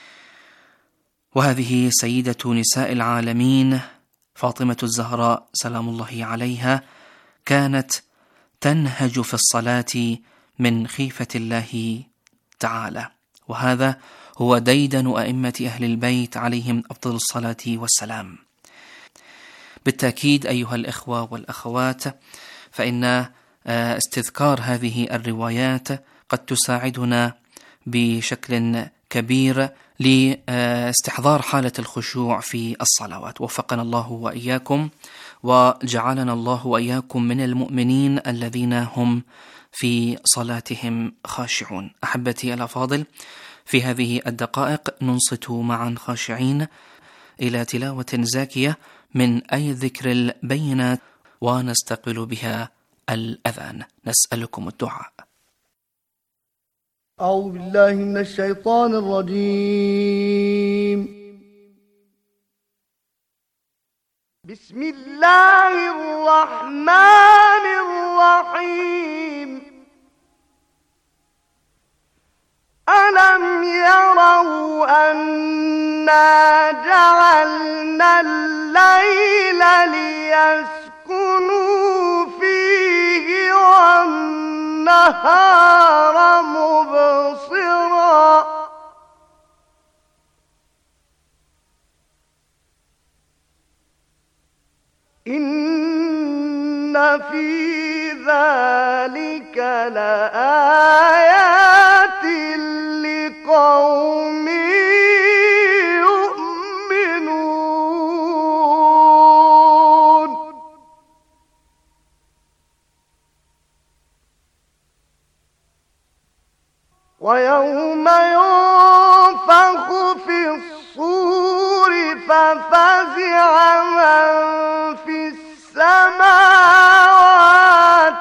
وهذه سيدة نساء العالمين فاطمة الزهراء سلام الله عليها كانت تنهج في الصلاة من خيفة الله تعالى، وهذا هو ديدن أئمة أهل البيت عليهم أفضل الصلاة والسلام. بالتأكيد أيها الإخوة والأخوات، فإن استذكار هذه الروايات قد تساعدنا بشكل كبير لاستحضار حالة الخشوع في الصلوات. وفقنا الله وإياكم وجعلنا الله وإياكم من المؤمنين الذين هم في صلاتهم خاشعون. أحبتي الأفاضل، في هذه الدقائق ننصت معا خاشعين إلى تلاوة زاكية من أي ذكر البينات ونستقبل بها الأذان. نسألكم الدعاء. أعوذ بالله من الشيطان الرجيم. بسم الله الرحمن الرحيم. ألم يروا أنا جعلنا الليل ليسكنوا فيه والنهار مبصرا إن في ذلك لآيات لقوم يؤمنون. ويوم ينفخ في الصور ففزع من في السماوات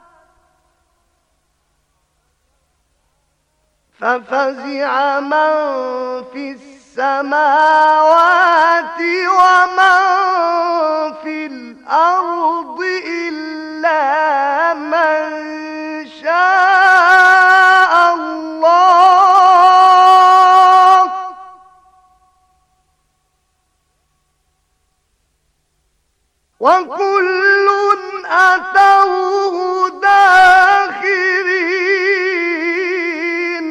ومن في الأرض إلا من شاء الله وكل أتوه داخرين.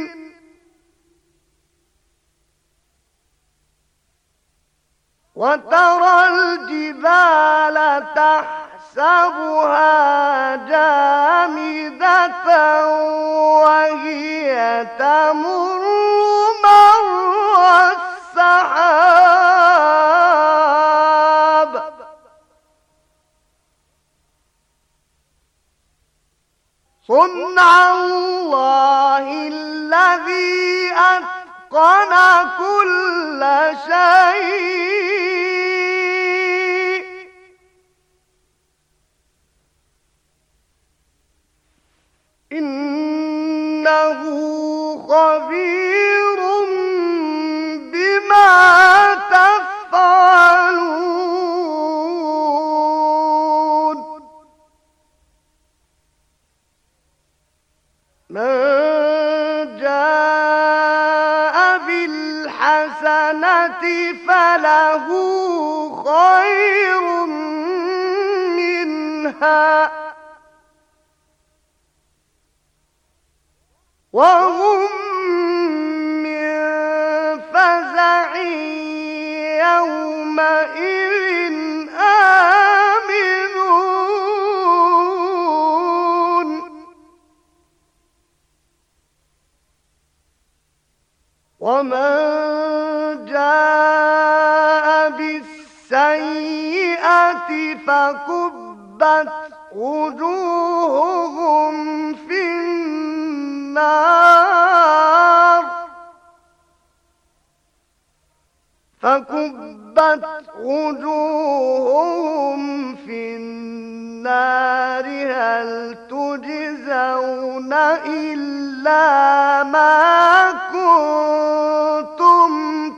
وترى الجبال تحسبها جامدة وهي تمر صنع الله الذي أتقن كل شيء إنه خبير بما تفعلون من جاء بالحسنة فله خير منها وهم من فزع يومئذ آمنون ومن جاء بالسيئة فكبت وجوههم في النار هل تجزون إلا ما كنتم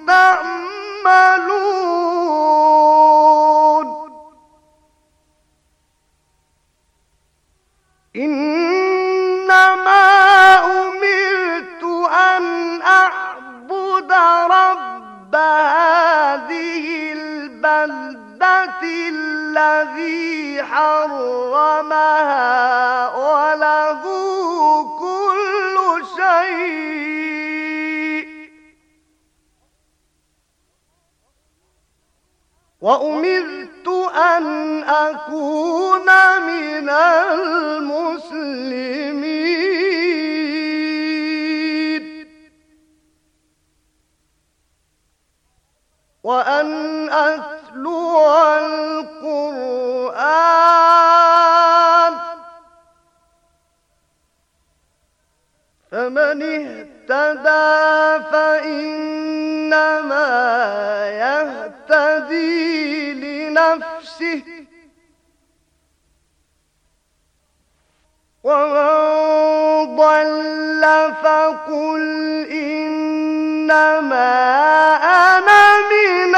تعملون إنما أمرت أن أعبد رب هذه البلدة الذي حرمها وله كل شيء وأمرت أن أكون من المسلمين وأن أتلو القرآن فمن اهتدى فإنما يهتدي لنفسه ومن ضل فقل إنما أنا من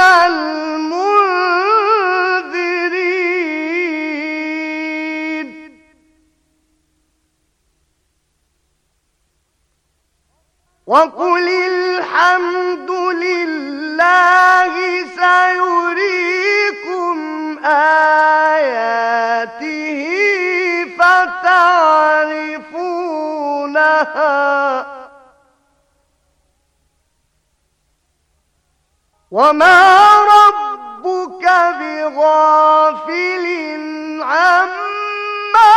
المنذرين وقل الحمد لله سيريكم آياته فتعرفونها وما ربك بغافل عما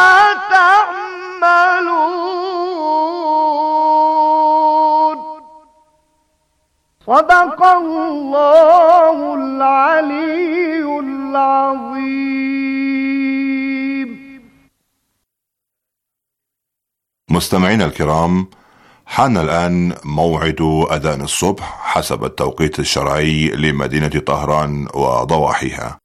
تعملون صدق الله العلي العظيم. مستمعينا الكرام، حان الآن موعد أذان الصبح حسب التوقيت الشرعي لمدينة طهران وضواحيها.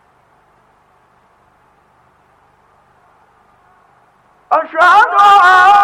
أشهد أن